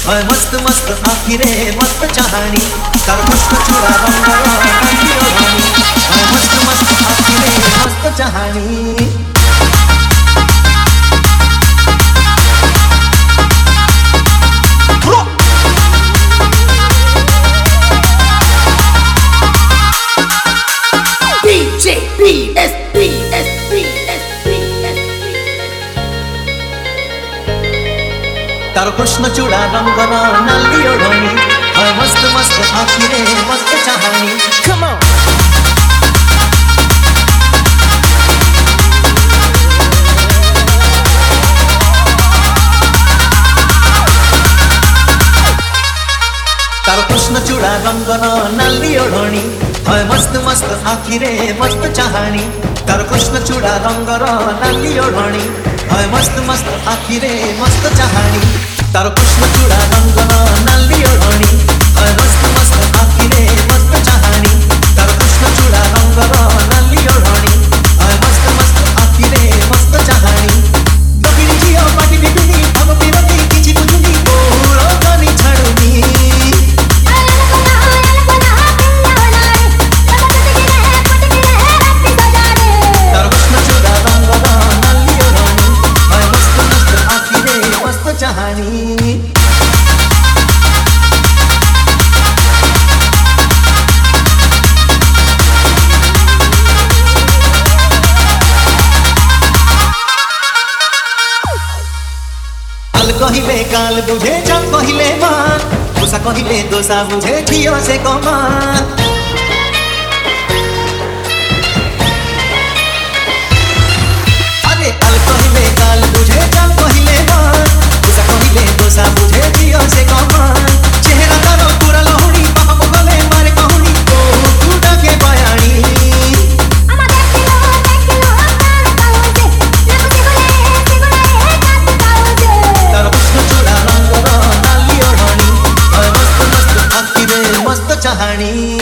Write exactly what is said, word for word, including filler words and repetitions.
हाय मस्त मस्त आखिरे मस्त चाहणी तार कृष्ण चूड़ा रंगर नाली ओढ़णी हाय मस्त मस्त आखिरे मस्त चाहणी तार कृष्ण चूड़ा रंगर नाली ओढ़णी हाय मस्त मस्त आखिरे मस्त चाहणी Come on! तार कृष्ण चूड़ा रंगर नाली ओढ़णी हाय मस्त मस्त आखिरे मस्त चाहणी तार कृष्ण चूड़ा रंगर नाली ओढ़णी हाय मस्त मस्त आखिरे मस्त चाहणी तार कृष्ण चूड़ा रंगर नाली ओढ़णी हाय मस्त मस्त आखिरे मस्त चाहणी तार कृष्ण चूड़ा रंगर नाली ओढ़णी हाय मस्त मस्त आखिरे मस्त चाहणी दबिनी झियो पाटी बिबिनी भव बिरती किछि बुझुनी बोलो गनी छाडुनी तार कृष्ण चूड़ा रंगर नाली ओढ़णी हाय मस्त मस्त आखिरे मस्त चाहणी कहिले काल बुझे जब कहिले मान दोसा कहिले दोसा बुझे थियो से कमान अरे अल कहिले काल बुझे जब कहिले मान दोसा कहिले दोसा बुझे थियो से कमान चेहरा तारो पूरा लहुनी पापा बगले मारे कहूनी ओ टूटा के बयानी चाहणी